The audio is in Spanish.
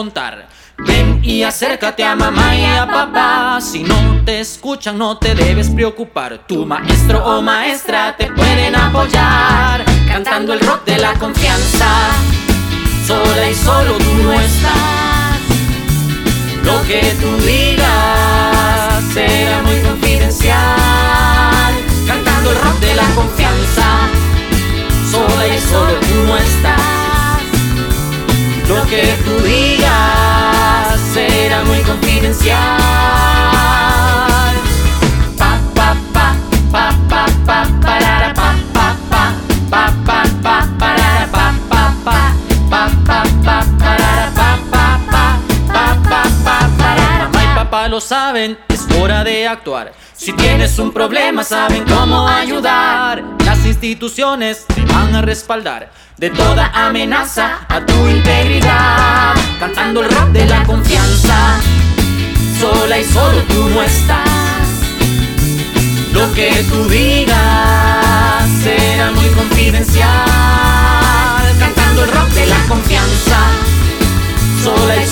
contar. Ven y acércate a mamá y a papá. Si no te escuchan no te debes preocupar. Tu maestro o maestra te pueden apoyar, cantando el rock de la confianza. Sola y solo tú no estás. Lo que tú digas será muy confidencial, cantando el rock de la confianza. Sola y solo tú no estás. Lo que tú digas será muy confidencial. Pa pa pa pa pa pa parara pa pa pa pa pa pa parara pa pa pa pa pa pa parara pa pa pa pa pa pa parara. Mamá y papá lo saben, es hora de actuar. Si tienes un problema saben cómo ayudar. Las instituciones te van a respaldar de toda amenaza a tu integridad, cantando el rock de la confianza. Sola y solo tú no estás. Lo que tú digas será muy confidencial, cantando el rock de la confianza. Sola y